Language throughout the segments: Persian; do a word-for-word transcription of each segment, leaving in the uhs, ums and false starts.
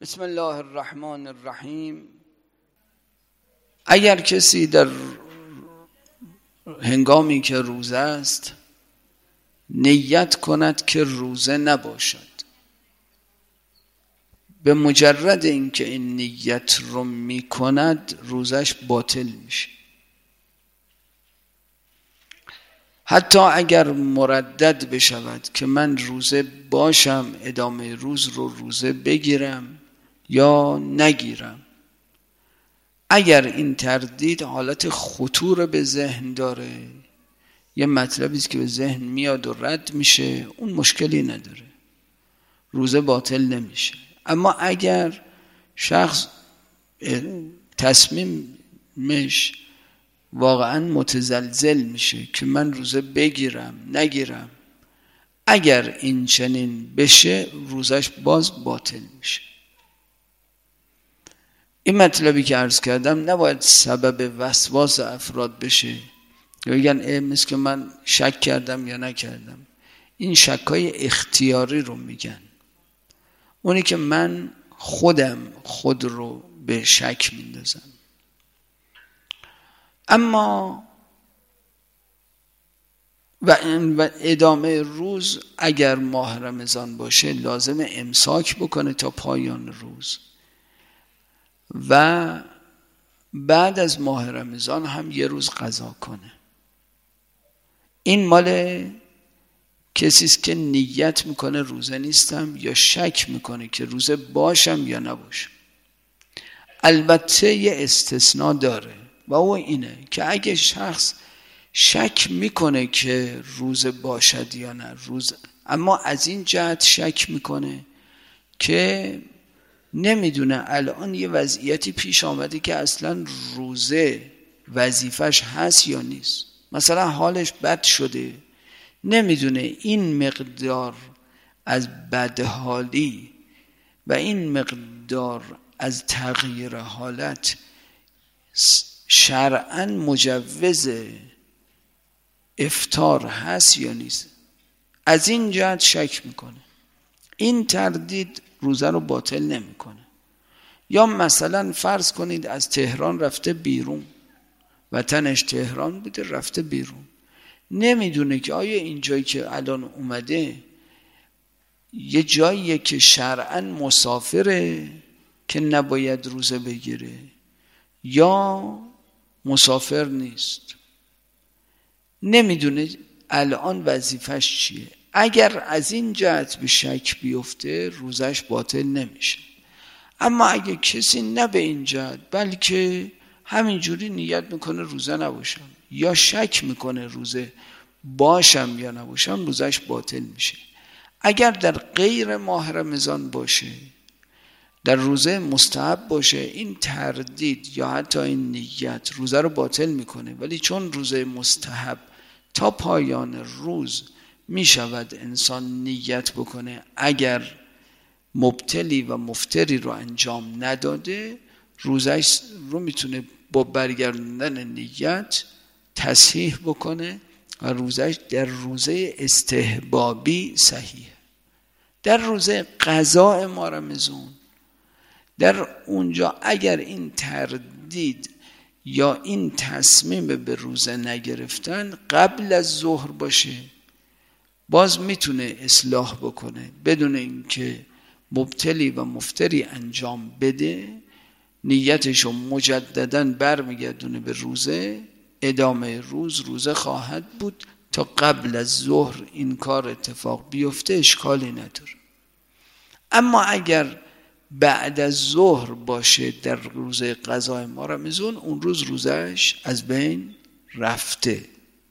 بسم الله الرحمن الرحیم. اگر کسی در هنگامی که روزه است نیت کند که روزه نباشد، به مجرد اینکه این نیت رو میکند روزش باطل میشه. حتی اگر مردد بشود که من روزه باشم، ادامه روز رو روزه بگیرم یا نگیرم، اگر این تردید حالت خطور به ذهن داره، یه مطلبی است که به ذهن میاد و رد میشه، اون مشکلی نداره، روزه باطل نمیشه. اما اگر شخص تصمیمش واقعا متزلزل میشه که من روزه بگیرم نگیرم، اگر این چنین بشه روزش باز باطل میشه. این مطلبی که عرض کردم نباید سبب وسواس افراد بشه یا بگن ای مثل که من شک کردم یا نکردم. این شکای اختیاری رو میگن، اونی که من خودم خود رو به شک میندازم. اما و ادامه روز اگر ماه رمضان باشه لازم امساک بکنه تا پایان روز، و بعد از ماه رمضان هم یه روز قضا کنه. این مال کسی است که نیت میکنه روزه نیستم یا شک میکنه که روزه باشم یا نباشم. البته یه استثناء داره و او اینه که اگه شخص شک میکنه که روزه باشد یا نه روز، اما از این جهت شک میکنه که نمیدونه الان یه وضعیتی پیش آمده که اصلا روزه وظیفش هست یا نیست، مثلا حالش بد شده، نمیدونه این مقدار از بدحالی و این مقدار از تغییر حالت شرعاً مجوز افطار هست یا نیست، از این جهت شک میکنه. این تردید روزه رو باطل نمیکنه. یا مثلا فرض کنید از تهران رفته بیرون، وطنش تهران بوده رفته بیرون، نمیدونه که آیا این جایی که الان اومده یه جاییه که شرعاً مسافره که نباید روزه بگیره یا مسافر نیست، نمیدونه الان وظیفش چیه. اگر از این جهت به شک بیفته روزش باطل نمیشه. اما اگه کسی نه به این جهت بلکه همینجوری نیت میکنه روزه نباشم یا شک میکنه روزه باشم یا نباشم، روزش باطل میشه. اگر در غیر ماه رمضان باشه، در روزه مستحب باشه، این تردید یا حتی این نیت روزه رو باطل میکنه، ولی چون روزه مستحب تا پایان روز می شود انسان نیت بکنه، اگر مبتلی و مفتری رو انجام نداده روزش رو میتونه با برگردوندن نیت تصحیح بکنه و روزش در روزه استحبابی صحیح. در روزه قضاء ماه رمضان، در اونجا اگر این تردید یا این تصمیم به روزه نگرفتن قبل از ظهر باشه، باز میتونه اصلاح بکنه بدون اینکه مبتلی و مفتری انجام بده، نیتشو مجدداً برمیگردونه به روزه، ادامه روز روزه خواهد بود تا قبل از ظهر این کار اتفاق بیفته، اشکالی نداره. اما اگر بعد از ظهر باشه در روزه قضای ماه رمضان، اون روز روزش از بین رفته،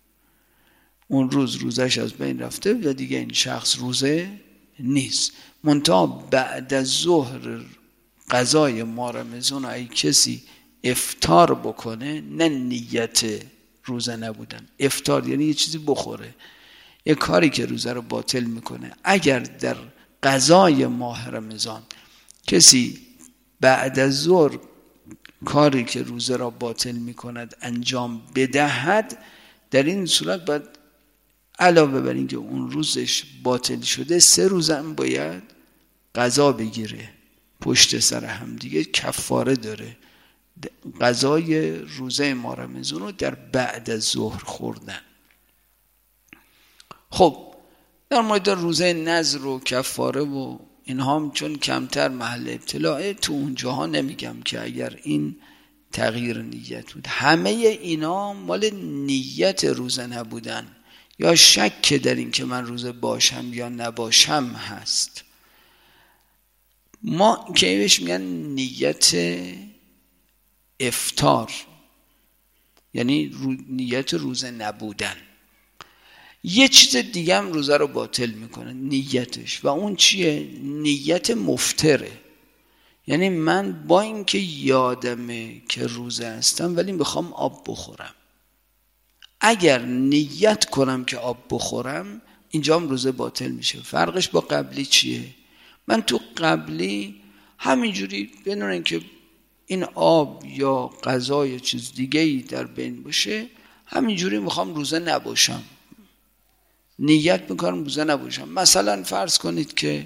اون روز روزش از بین رفته و دیگه این شخص روزه نیست. منتها بعد از ظهر قضای ماه رمضان اگه کسی افطار بکنه، نه نیت روزه نبودن، افطار یعنی یه چیزی بخوره، یه کاری که روزه رو باطل میکنه، اگر در قضای ماه رمضان کسی بعد از ظهر کاری که روزه را باطل میکند انجام بدهد، در این صورت باید علاوه بر این که اون روزش باطل شده سه روز هم باید قضا بگیره پشت سر هم دیگه کفاره داره. غذای روزه ماه رمضان رو در بعد از ظهر خوردن. خب در مورد روزه نذر و کفاره و اینها هم چون کمتر محل ابتلاعه تو اونجاها نمیگم که اگر این تغییر نیت بود. همه اینا مال نیت روزه نبودن یا شک در این که من روزه باشم یا نباشم هست. ما که بهش میگن نیت افطار، یعنی رو نیت روزه نبودن. یه چیز دیگه هم روزه رو باطل میکنه، نیتش، و اون چیه؟ نیت مفطره. یعنی من با اینکه یادمه که روزه هستم ولی میخوام آب بخورم، اگر نیت کنم که آب بخورم اینجا هم روزه باطل میشه. فرقش با قبلی چیه؟ من تو قبلی همینجوری بدون اینکه این آب یا غذا یا چیز دیگه ای در بین باشه همینجوری میخوام روزه نباشم، نیت میکنم روزه نباشم. مثلا فرض کنید که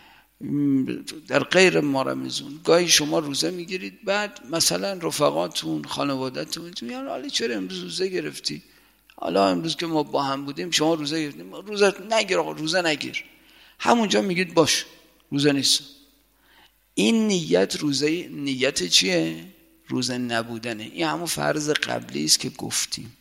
در غیر ماه رمضان گاهی شما روزه میگیرید، بعد مثلا رفقاتون خانواده‌تون میگن حالا چرا امروز روزه گرفتی؟ حالا امروز که ما با هم بودیم شما روزه گرفتیم. روزه نگیر آقا، روزه نگیر. همونجا میگید باش روزه نیست. این نیت روزه نیت چیه؟ روزه نبودنه. این همون فرض قبلی است که گفتیم.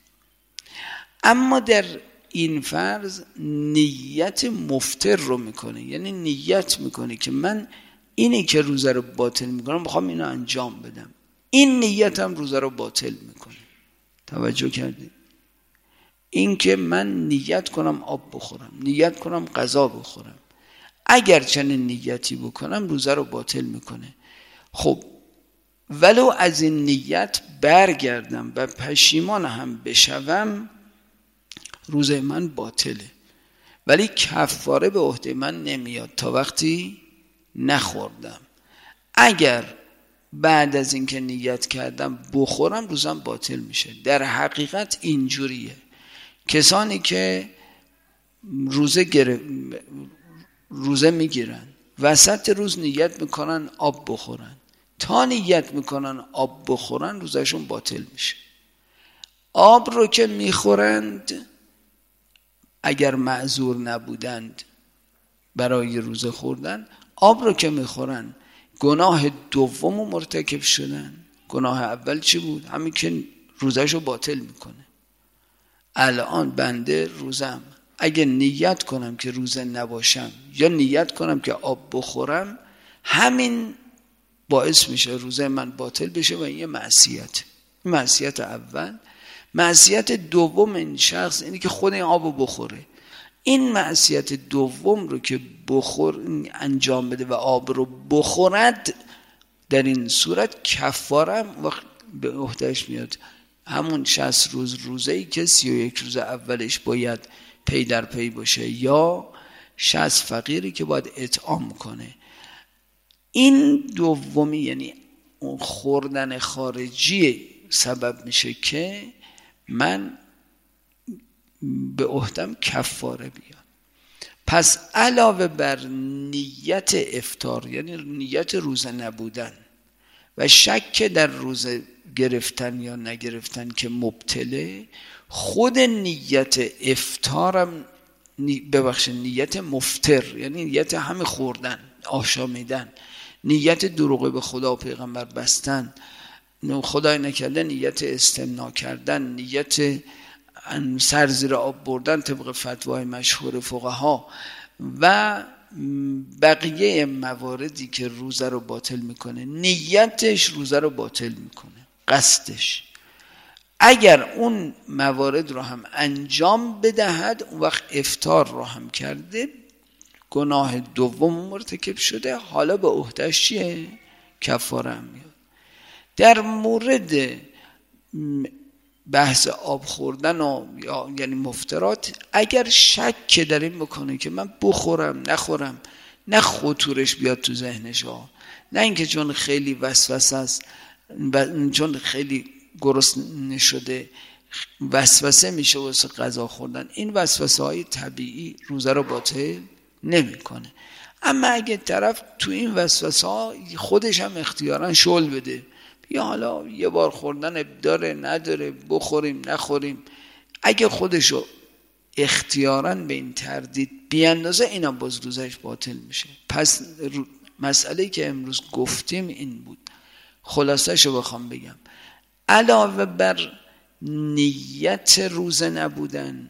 اما در این فرض نیت مفطر رو میکنه، یعنی نیت میکنه که من اینی که روزه رو باطل میکنم میخوام اینو انجام بدم. این نیت هم روزه رو باطل میکنه. توجه کردید؟ این که من نیت کنم آب بخورم، نیت کنم غذا بخورم، اگر چنین نیتی بکنم روزه رو باطل میکنه. خب ولو از این نیت برگردم و پشیمان هم بشوم روزه من باطله، ولی کفاره به عهده من نمیاد تا وقتی نخوردم. اگر بعد از اینکه نیت کردم بخورم روزم باطل میشه. در حقیقت اینجوریه. کسانی که روزه گر... روزه میگیرن وسط روز نیت میکنن آب بخورن، تا نیت میکنن آب بخورن روزشون باطل میشه. آب رو که میخورند اگر معذور نبودند برای روزه خوردن، آب رو که میخورن گناه دوم رو مرتکب شدن. گناه اول چی بود؟ همین که روزشو باطل میکنه. الان بنده روزم اگه نیت کنم که روزه نباشم یا نیت کنم که آب بخورم، همین باعث میشه روزه من باطل بشه و این یه معصیت. معصیت اول. معصیت دوم این شخص اینه که خود این آبو بخوره. این معصیت دوم رو که بخور انجام بده و آب رو بخورد، در این صورت کفارم وقت به عهدهش میاد. همون شصت روز روزه‌ای که سی و یک روز اولش باید پی در پی باشه، یا شصت فقیری که باید اطعام کنه. این دومی یعنی اون خوردن خارجی سبب میشه که من به عهدم کفاره بیاد. پس علاوه بر نیت افطار یعنی نیت روزه نبودن و شک در روزه گرفتن یا نگرفتن که مبتله، خود نیت افطارم ببخش نیت مفطر یعنی نیت همه خوردن، آشامیدن، نیت دروغ به خدا و پیغمبر بستن، خدای نکرده نیت استمنا کردن، نیت سر زیر آب بردن طبق فتوای مشهور فقها و بقیه مواردی که روزه رو باطل میکنه. نیتش روزه رو باطل میکنه، قصدش. اگر اون موارد رو هم انجام بدهد اون وقت افطار رو هم کرده، گناه دوم مرتکب شده، حالا به عهده‌اش چیه؟ کفاره هم میاد. در مورد بحث آب خوردن و یعنی مفطرات، اگر شک در این بکنه که من بخورم نخورم، نه خطورش بیاد تو ذهنش ها، نه اینکه چون خیلی وسوسه است و چون خیلی گرسنه شده وسوسه میشه واسه غذا خوردن، این وسوسه های طبیعی روزه رو باطل نمیکنه. اما اگه طرف تو این وسوسه ها خودش هم اختیاراً شل بده، بیا حالا یه بار خوردن داره نداره، بخوریم نخوریم، اگه خودشو اختیاراً به این تردید بیاندازه، اینا باز روزش باطل میشه. پس مسئله که امروز گفتیم این بود. خلاصه شو بخوام بگم، علاوه بر نیت روزه نبودن،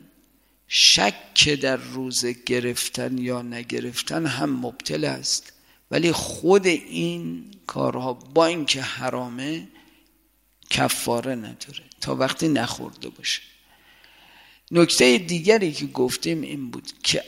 شک در روزه گرفتن یا نگرفتن هم مبتل است، ولی خود این کارها با اینکه حرامه کفاره نداره تا وقتی نخورده باشه. نکته دیگری که گفتیم این بود که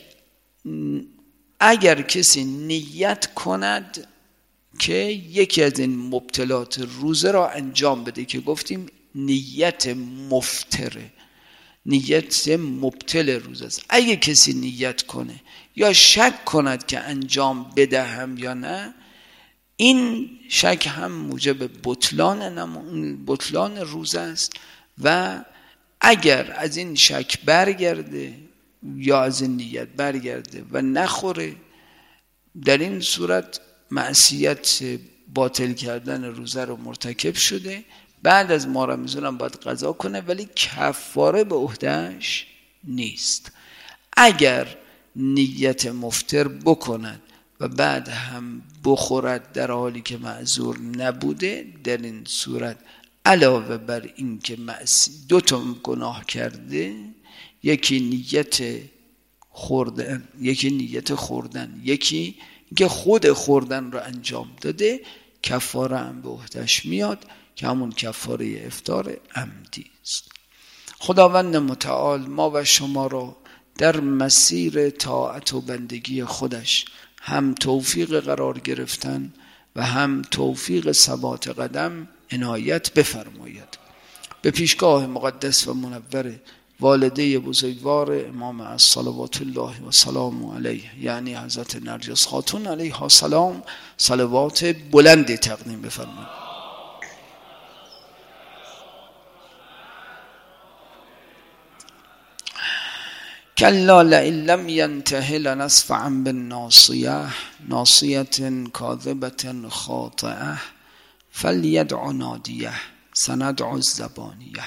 اگر کسی نیت کند که یکی از این مبتلات روزه را انجام بده، که گفتیم نیت مفتره، نیت مبتل روزه است، اگه کسی نیت کنه یا شک کند که انجام بده هم یا نه، این شک هم موجب بطلان بطلان روزه است و اگر از این شک برگرده یا از این نیت برگرده و نخوره، در این صورت معصیت باطل کردن روزه رو مرتکب شده. بعد از ماه رمضان هم باید قضا کنه، ولی کفاره به عهده‌اش نیست. اگر نیت مفطر بکند و بعد هم بخورد در حالی که معذور نبوده، در این صورت علاوه بر این که معصی دو تا گناه کرده، یکی نیت خوردن یکی نیت خوردن یکی که خود خوردن رو انجام داده، کفاره هم به عهده‌اش میاد که همون کفاره افطار عمدی است. خداوند متعال ما و شما را در مسیر طاعت و بندگی خودش هم توفیق قرار گرفتن و هم توفیق ثبات قدم عنایت بفرماید. به پیشگاه مقدس و منور والده بزرگوار امام الصلوات الله و سلام علیه، یعنی حضرت نرجس خاتون علیها السلام، صلوات بلندی تقدیم بفرمایید. کلا لئن لم ینته لنسفعا بالناصیه ناصیة کاذبة خاطئه فلیدع نادیه سندع الزبانیه.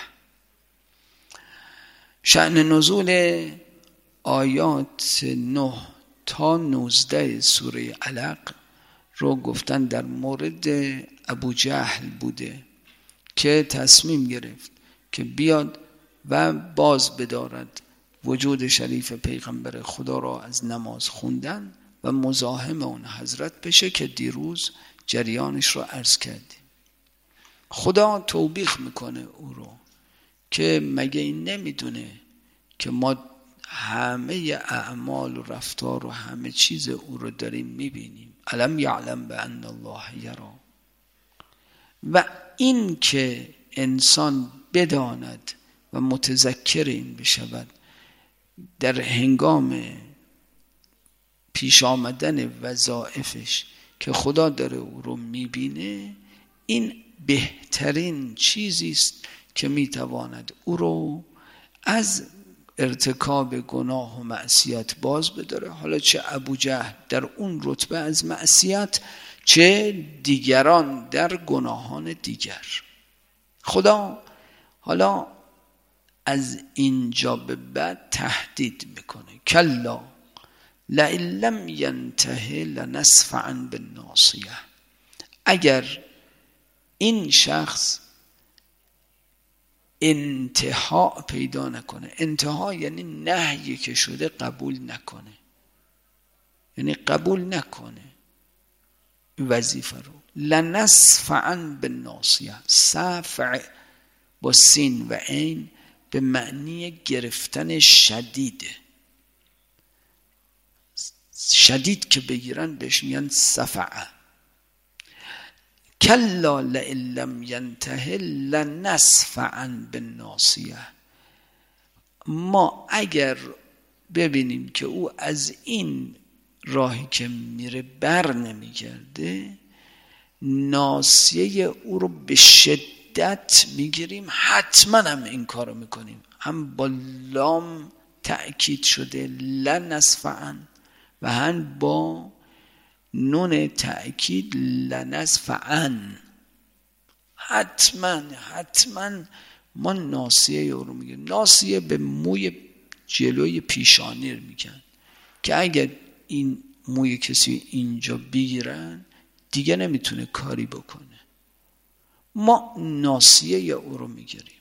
شأن نزول آیات نه تا نوزده سوره علق رو گفتن در مورد ابو جهل بوده که تصمیم گرفت که بیاد و باز بدارد وجود شریف پیغمبر خدا را از نماز خوندن و مزاحم اون حضرت بشه که دیروز جریانش رو عرض کردیم. خدا توبیخ میکنه او رو که مگه این نمیدونه که ما همه اعمال و رفتار و همه چیز او رو داریم میبینیم. الم یعلم بان الله یرا. و این که انسان بداند و متذکر این بشود در هنگام پیش آمدن وظایفش که خدا داره او رو میبینه، این بهترین چیزی است که میتواند او رو از ارتکاب گناه و معصیت باز بداره. حالا چه ابو جهل در اون رتبه از معصیت، چه دیگران در گناهان دیگر. خدا حالا از اینجا به بعد تهدید میکنه کلا لئن لم ینته لنسفعا بالناصیه. اگر این شخص انتها پیدا نکنه، انتها یعنی نهی که شده قبول نکنه، یعنی قبول نکنه وظیفه رو، لنسفعا بالناصیه، سفع با سین و عین به معنی گرفتن شدیده، شدید که بگیرن بهش میگن سفعه. کلا لئن لم ینته لنسفعا بالناصیه. ما اگر ببینیم که او از این راهی که میره بر نمیگرده، ناصیه او رو به شدت میگیریم، حتما هم این کارو میکنیم. هم با لام تأکید شده لنسفعا و هم با نون تأکید لنصفعن، حتما حتما ما ناصیه رو میگیم. ناصیه به موی جلوی پیشانی رو میگن که اگر این موی کسی اینجا بگیرن دیگه نمیتونه کاری بکنه. ما ناصیه او رو میگیریم،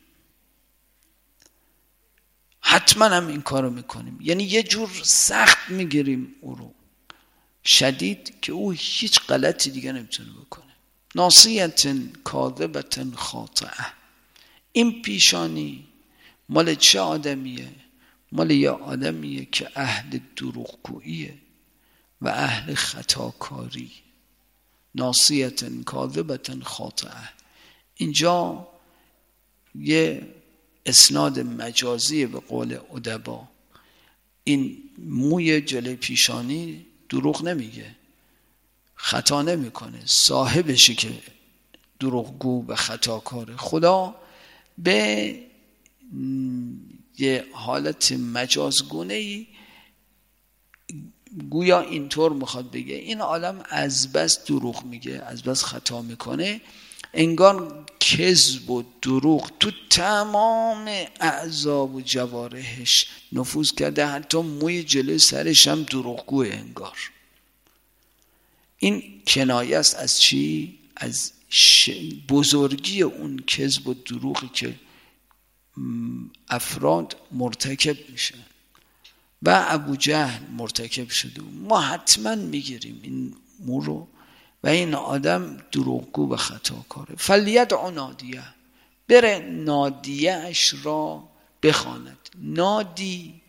حتما هم این کار رو میکنیم. یعنی یه جور سخت میگیریم او رو، شدید، که او هیچ غلطی دیگه نمیتونه بکنه. ناصیتن کاذبتن خاطئه. این پیشانی مال چه آدمیه؟ مال یه آدمیه که اهل دروغگوییه و اهل خطاکاری. ناصیتن کاذبتن خاطئه. اینجا یه اسناد مجازی به قول ادبا. این موی جلوی پیشانی دروغ نمیگه، خطا نمیکنه، صاحبشه که دروغگو و خطاکاره. خدا به یه حالت مجازگونه‌ای گویا اینطور میخواد بگه این عالم از بس دروغ میگه، از بس خطا میکنه، انگار کذب و دروغ تو تمام اعضا و جوارحش نفوذ کرده، حتی موی جلوی سرش هم دروغگوه انگار. این کنایه است از چی؟ از بزرگی اون کذب و دروغی که افراد مرتکب میشن و ابو جهل مرتکب شده. ما حتما میگیریم این مو رو و این آدم دروغگو و خطاکاره. فلیدع نادیه، بره نادیه اش را بخواند. نادی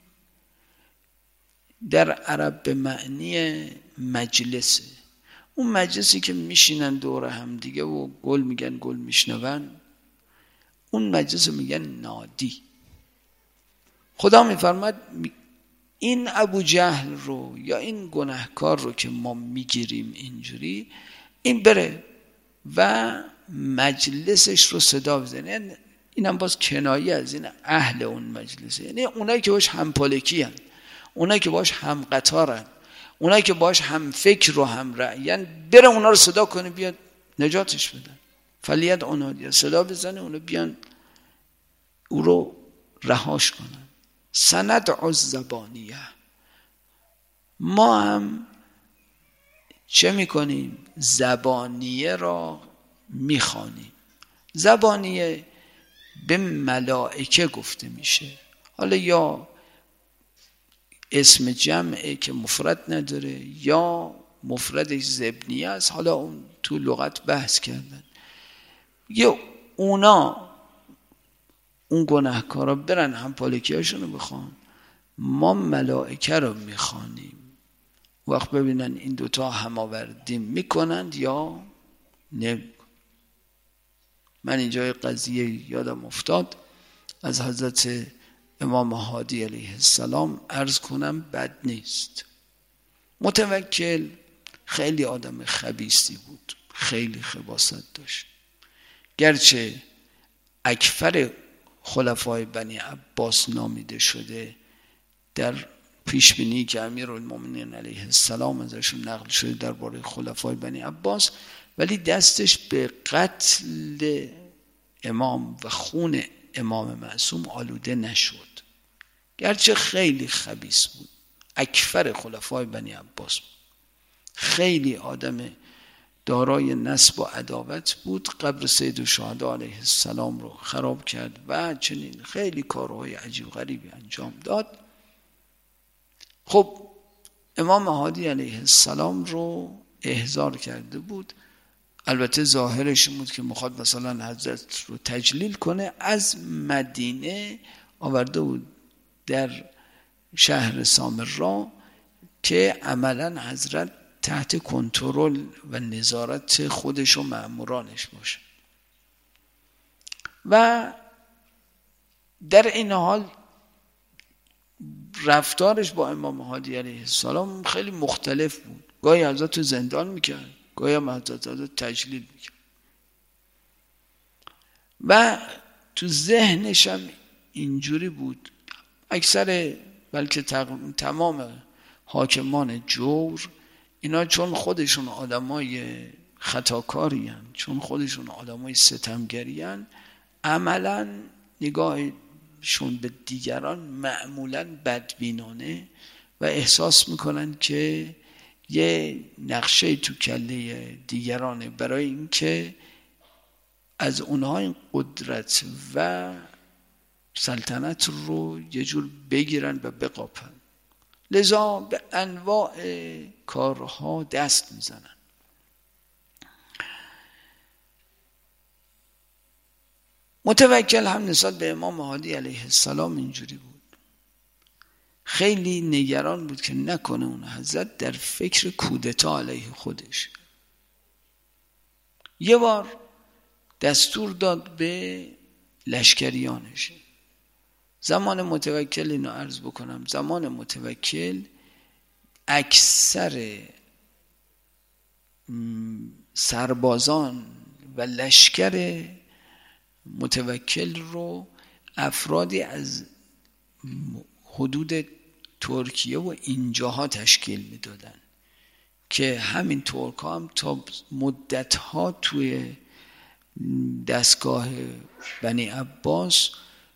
در عرب به معنی مجلسه، اون مجلسی که میشینن دور هم دیگه و گل میگن، گل میشنون، اون مجلس میگن نادی. خدا میفرماد این ابو جهل رو یا این گناهکار رو که ما میگیریم اینجوری، این بره و مجلسش رو صدا بزنه. این هم باز کنایه از این اهل اون مجلسه، یعنی اونایی که باش هم پالکی هن، اونایی که باش هم قطار هن، اونایی که باش هم فکر و هم رأی، یعنی بره اونا رو صدا کنه بیاد نجاتش بدن. فلیت اونادیه، صدا بزنه اونو بیان او رو رهاش کنن. سندع الزبانیه، ما هم چه میکنیم؟ زبانیه را میخوانیم. زبانیه به ملائکه گفته میشه، حالا یا اسم جمعه که مفرد نداره یا مفردش زبنیه است، حالا اون تو لغت بحث کردن. یا اونا اون گناهکارا برن هم پالکی هاشونو بخوان، ما ملائکه رو میخوانیم. وقت ببینن این دوتا هماوردی میکنند یا نمیکنند. من اینجای قضیه یادم افتاد از حضرت امام هادی علیه السلام، عرض کنم بد نیست. متوکل خیلی آدم خبیثی بود، خیلی خباثت داشت، گرچه اکثر خلفای بنی عباس نامیده شده در پیشبینی که امیرالمومنین علیه السلام ازشون نقل شده درباره خلفای بنی عباس، ولی دستش به قتل امام و خون امام معصوم آلوده نشد، گرچه خیلی خبیث بود. اکثر خلفای بنی عباس بود، خیلی آدم دارای نسب و عداوت بود. قبر سید الشهدا علیه السلام رو خراب کرد و چنین خیلی کارهای عجیب غریبی انجام داد. خب امام هادی علیه السلام رو احضار کرده بود، البته ظاهرش بود که میخواد مثلا حضرت رو تجلیل کنه. از مدینه آورده بود در شهر سامرا که عملا حضرت تحت کنترل و نظارت خودش و مأمورانش باشه. و در این حال رفتارش با امام هادی علیه السلام خیلی مختلف بود. گاهی حضرت رو زندان میکرد، گاهی هم حضرت رو تجلیل میکرد و تو ذهنش هم اینجوری بود. اکثر بلکه تمام حاکمان جور اینا چون خودشون آدمای خطاکاری هن، چون خودشون آدمای ستمگری هن، عملا نگاهشون به دیگران معمولا بدبینانه و احساس میکنن که یه نقشه تو کله دیگرانه برای اینکه از اونها این قدرت و سلطنت رو یه جور بگیرن و بقاپن. لذا به انواع کارها دست میزنن. متوکل هم نسبت به امام مهدی علیه السلام اینجوری بود. خیلی نگران بود که نکنه اون حضرت در فکر کودتا علیه خودش. یه بار دستور داد به لشکریانش. زمان متوکل، اینو عرض بکنم، زمان متوکل اکثر سربازان و لشکر متوکل رو افرادی از حدود ترکیه و اینجاها تشکیل میدادن که همین ترک ها هم تا مدت ها توی دستگاه بنی عباس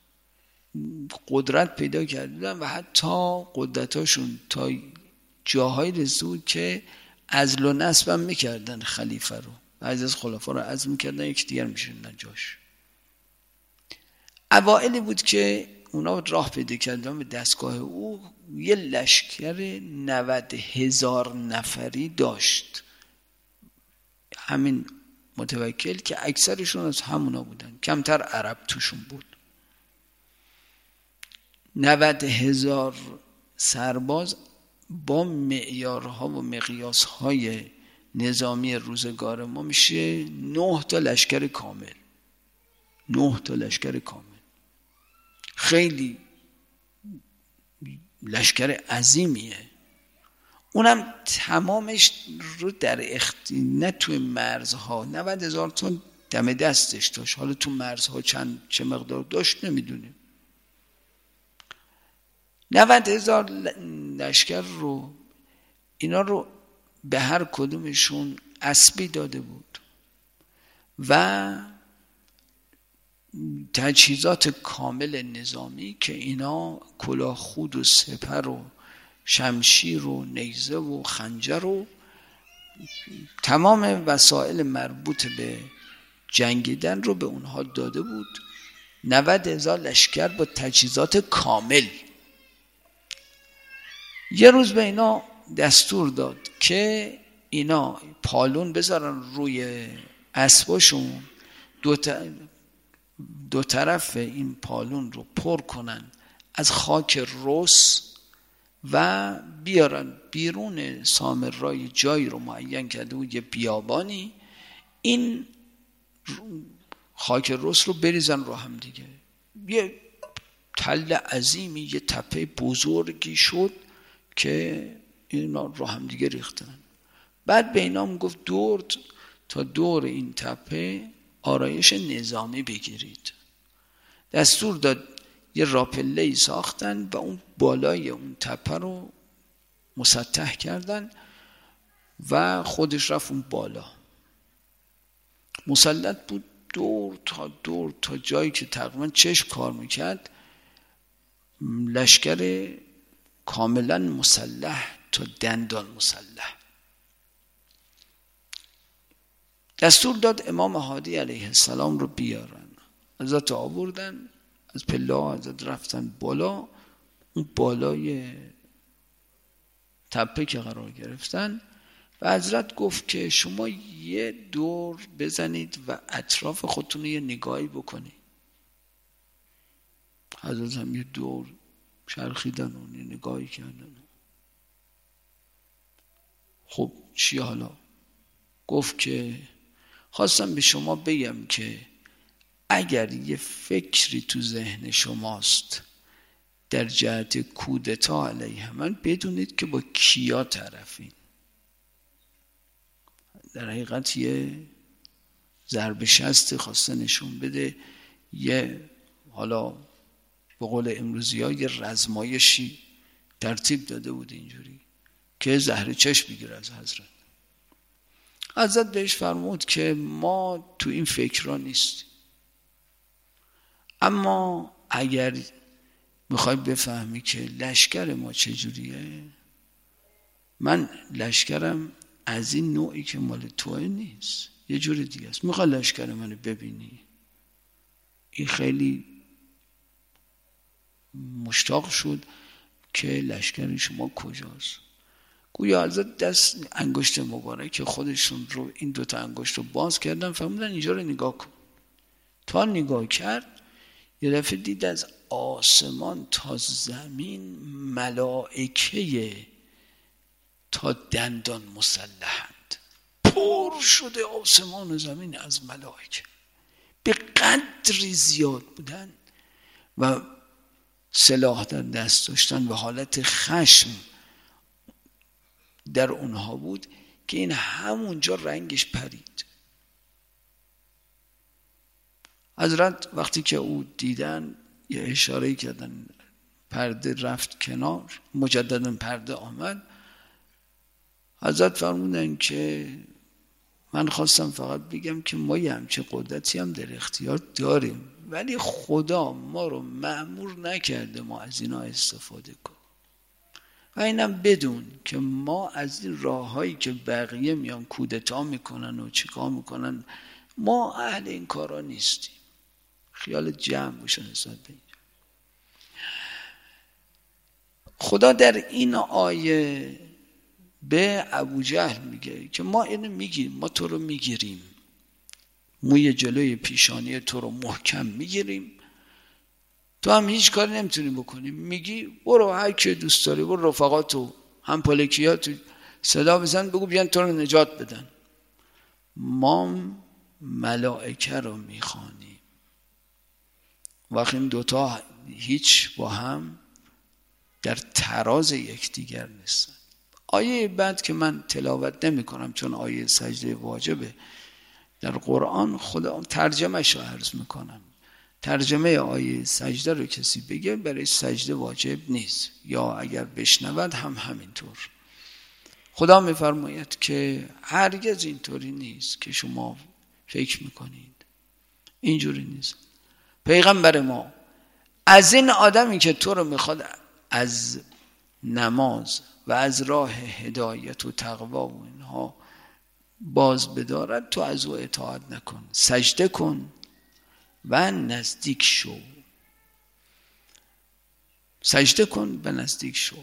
قدرت پیدا کردن و حتی قدرتاشون تا جاهای رسید که عزل و نصب هم میکردن خلیفه رو. بعضی از خلفا رو عزل میکردن، یک دیگر میشوندن جاش. اوائلی بود که اونا راه پیدا کردن به دستگاه او. یه لشکر نود هزار نفری داشت همین متوکل که اکثرشون از همونا بودن، کمتر عرب توشون بود. نود هزار سرباز با معیارها و مقیاسهای نظامی روزگار ما میشه نه تا لشکر کامل. نه تا لشکر کامل خیلی لشکر عظیمیه. اونم تمامش رو در اختی... نه توی مرزها. نود هزار تا دم دستش داشت، حالا تو مرزها چند چه مقدار داشت نمیدونیم. نود هزار لشکر رو اینا رو به هر کدومشون اسبی داده بود و تجهیزات کامل نظامی که اینا کلاه خود و سپر و شمشیر و نیزه و خنجر و تمام وسایل مربوط به جنگیدن رو به اونها داده بود. نود هزار لشکر با تجهیزات کامل. یه روز به اینا دستور داد که اینا پالون بذارن روی اسباشون، دو, دو طرف این پالون رو پر کنن از خاک رس و بیارن بیرون سامرای جایی رو معین کرده بود، یه بیابانی. این خاک رس رو بریزن رو هم دیگه. یه تل عظیمی، یه تپه بزرگی شد که اینا رو هم دیگه ریختن. بعد به اینا هم گفت دور تا دور این تپه آرایش نظامی بگیرید. دستور داد یه راپله‌ای ساختن و اون بالای اون تپه رو مسطح کردن و خودش رفت اون بالا. مسلط بود دور تا دور تا جایی که تقریبا چشم کار میکرد. لشکر کاملا مسلح تا دندان مسلح. دستور داد امام مهدی علیه السلام رو بیارن. حضرت آوردن، از پله ها حضرت رفتن بالا. اون بالای تپه که قرار گرفتن و حضرت گفت که شما یه دور بزنید و اطراف خودتون یه نگاهی بکنید. حضرت هم یه دور چرخیدن و یه نگاهی کردن. خب چی حالا؟ گفت که خواستم به شما بگم که اگر یه فکری تو ذهن شماست در جهت کودتا علیه من، بدونید که با کیا طرفین. در حقیقت یه ضرب شست خواسته نشون بده، یه حالا به قول امروزی ها یه رزمایشی ترتیب داده بود اینجوری که زهر چشم بگیره از حضرت. حضرت بهش فرمود که ما تو این فکرها نیستیم، اما اگر میخوای بفهمی که لشکر ما چجوریه، من لشکرم از این نوعی که مال توه نیست، یه جور دیگه است. میخوای لشکر منو ببینی؟ این خیلی مشتاق شد که لشکر شما کجاست. گویا حضرت دست انگشت مبارک خودشون رو، این دوتا انگشت رو باز کردن، فرمودن اینجا رو نگاه کن. تا نگاه کرد یه دفعه دید از آسمان تا زمین ملائکه تا دندان مسلحند، پر شده آسمان و زمین از ملائکه، به قدری زیاد بودن و سلاح در دست داشتن و حالت خشم در اونها بود که این همونجا رنگش پرید. حضرت وقتی که او دیدن یه اشاره کردن، پرده رفت کنار، مجددا پرده آمد. حضرت فرمودن که من خواستم فقط بگم که ما یه همچه قدرتی هم در اختیار داریم، ولی خدا ما رو مأمور نکرده ما از اینا استفاده کنیم. و اینم بدون که ما از این راههایی که بقیه میان کودتا میکنن و چیکار میکنن، ما اهل این کارا نیستیم. خیال جمع باشه نسبت به این. خدا در این آیه به ابوجهل میگه که ما اینو میگیم، ما تو رو میگیریم، موی جلوی پیشانی تو رو محکم میگیریم، تو هم هیچ کاری نمیتونی بکنی. میگی برو هر کی دوست داری، برو رفقاتو هم پلکیاتو صدا بزن، بگو بیان تو رو نجات بدن. ما ملائکه رو میخوانیم. وقتی این دوتا هیچ با هم در تراز یکدیگر نیستن. آیه بعد که من تلاوت نمی کنم چون آیه سجده واجبه در قرآن، خدا ترجمه‌شو عرض میکنم. ترجمه آیه سجده رو کسی بگه برای سجده واجب نیست، یا اگر بشنود هم همینطور. خدا میفرماید که هرگز اینطوری نیست که شما فکر میکنید، اینجوری نیست. پیغمبر ما از این آدمی که تو رو میخواد از نماز و از راه هدایت و تقوا و اینها باز بدارد، تو از او اطاعت نکن، سجده کن و نزدیک شو. سجده کن و نزدیک شو.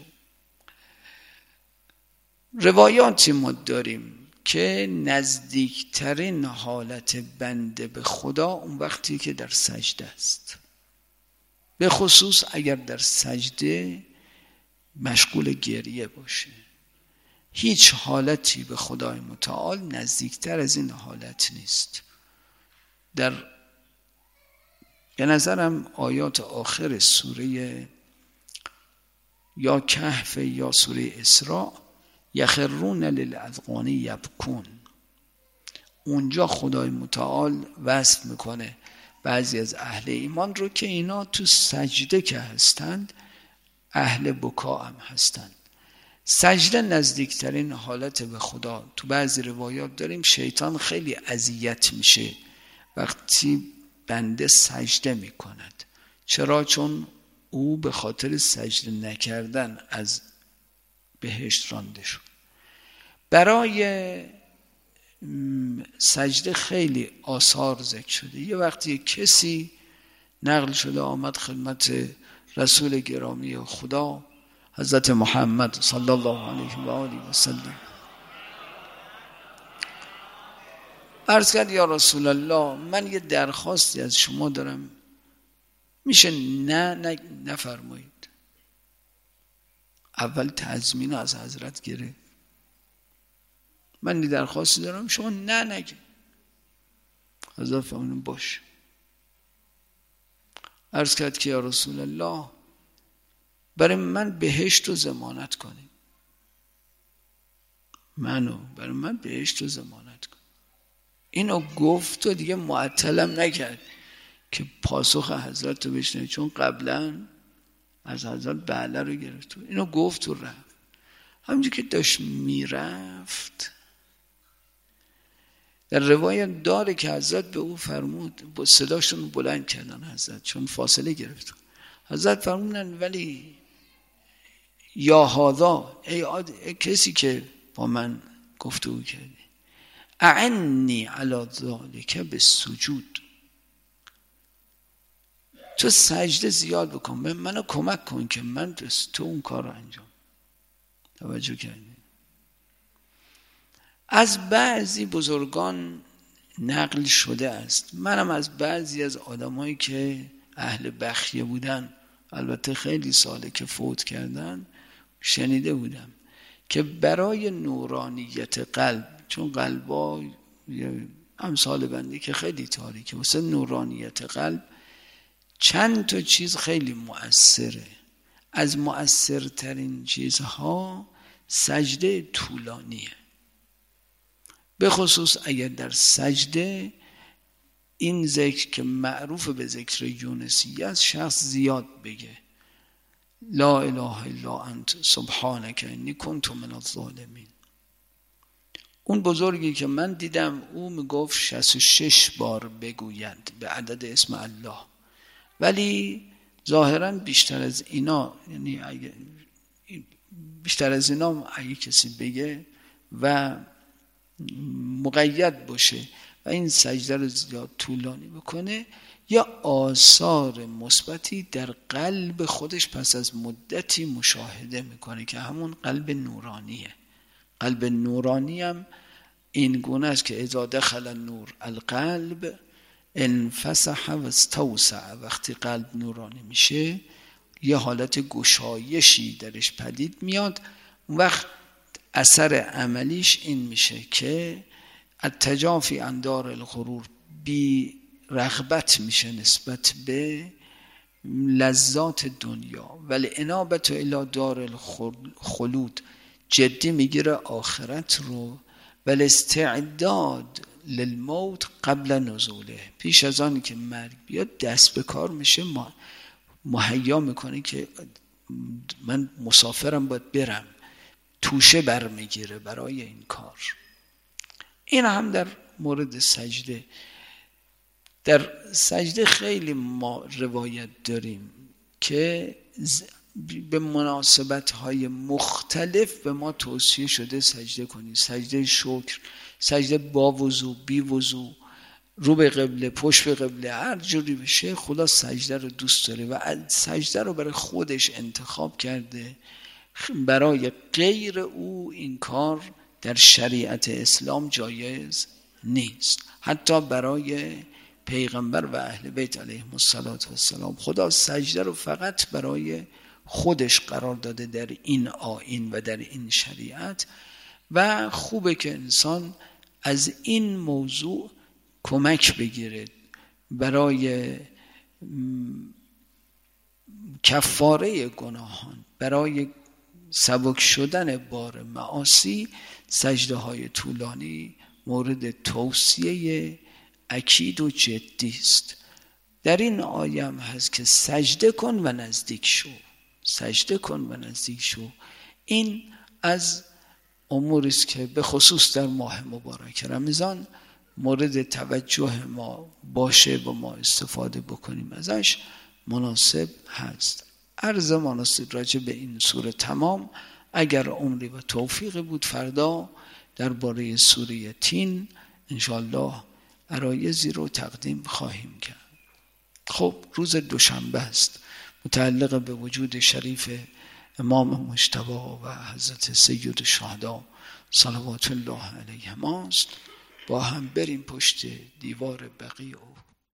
روایاتی ما داریم که نزدیکترین حالت بنده به خدا اون وقتی که در سجده است، به خصوص اگر در سجده مشغول گریه باشه. هیچ حالتی به خدای متعال نزدیکتر از این حالت نیست. در به نظرم آیات آخر سوره یا کهف یا سوره اسراء، یخرون للاذقان یبکون، اونجا خدای متعال وصف میکنه بعضی از اهل ایمان رو که اینا تو سجده که هستند اهل بکا هم هستند. سجده نزدیکترین حالت به خدا. تو بعضی روایات داریم شیطان خیلی اذیت میشه وقتی بنده سجده میکند. چرا؟ چون او به خاطر سجده نکردن از بهشت رانده شد. برای سجده خیلی آثار ذکر شده. یه وقتی کسی نقل شده آمد خدمت رسول گرامی خدا حضرت محمد صلی الله علیه و آله و سلم، عرض کرد یا رسول الله من یه درخواستی از شما دارم، میشه نه نه نفرمایید. اول تضمین از حضرت گرفت، من یه درخواستی دارم شما نه نگه. حضرت فرمودن باش. عرض کرد که یا رسول الله برای من بهشت رو ضمانت کنید. منو برای من بهشت رو ضمانت کن. اینو گفت و دیگه معطلم نکرد که پاسخ حضرت رو بشنوید، چون قبلا از حضرت بله رو گرفت. اینو گفت و رفت. همونجور که داشت میرفت، در روایت داره که حضرت به او فرمود، با صداشون بلند کردن حضرت چون فاصله گرفت، حضرت فرمودن ولی یا هذا، ای, ای کسی که با من گفتگو کردی، اعنی علی ذالک بالسجود، تو سجده زیاد بکن، منو کمک کن که من تو اون کار رو انجام. توجه کردی؟ از بعضی بزرگان نقل شده است، منم از بعضی از آدمایی که اهل بخیه بودن، البته خیلی ساله که فوت کردن، شنیده بودم که برای نورانیت قلب، چون قلبا امثال بندی که خیلی تاریکه، واسه نورانیت قلب چند تا چیز خیلی مؤثره. از مؤثرترین چیزها سجده طولانیه، به خصوص اگر در سجده این ذکر که معروف به ذکر یونسی است شخص زیاد بگه، لا اله الا انت سبحانک انی کنت من الظالمین. اون بزرگی که من دیدم او میگفت شصت و شش بار بگویند به عدد اسم الله، ولی ظاهرا بیشتر از اینا، یعنی اگه بیشتر از اینا اگه کسی بگه و مقید باشه و این سجده رو زیاد طولانی بکنه، یا آثار مثبتی در قلب خودش پس از مدتی مشاهده میکنه که همون قلب نورانیه. قلب نورانی هم این گونه است که اذا دخل النور القلب انفسح و استوسع، وقتی قلب نورانی میشه یه حالت گشایشی درش پدید میاد، اون وقت اثر عملیش این میشه که التجافی عن دار الغرور، بی رغبت میشه نسبت به لذات دنیا، ولی انابت الی دار الخلود، جدی میگیره آخرت رو، ولی استعداد للموت قبل نزوله، پیش از آنی که مرگ بیاد دست به کار میشه، مهیا میکنه که من مسافرم باید برم، توشه برمیگیره برای این کار. این هم در مورد سجده. در سجده خیلی ما روایت داریم که به مناسبت‌های مختلف به ما توصیه شده سجده کنید، سجده شکر، سجده با وضو، بی وضو، رو به قبله، پشت به قبله، هر جوری بشه خدا سجده رو دوست داره و سجده رو برای خودش انتخاب کرده. برای غیر او این کار در شریعت اسلام جایز نیست. حتی برای پیغمبر و اهل بیت علیهم السلام خدا سجده رو فقط برای خودش قرار داده در این آیین و در این شریعت، و خوبه که انسان از این موضوع کمک بگیره برای کفاره گناهان، برای سبک شدن بار معاصی. سجده های طولانی مورد توصیه اکید و جدی است. در این آیه هم هست که سجده کن و نزدیک شو، سجده کن و نزدیک شو. این از اموری است که به خصوص در ماه مبارک رمضان مورد توجه ما باشه و ما استفاده بکنیم ازش، مناسب هست. عرض مناسب راجع به این سوره تمام. اگر عمری و توفیق بود فردا درباره سوره تین انشاءالله عرایضی رو تقدیم خواهیم کرد. خب روز دوشنبه است، متعلق به وجود شریف امام مجتبی و حضرت سید الشهدا صلوات الله علیهم است. با هم بریم پشت دیوار بقیع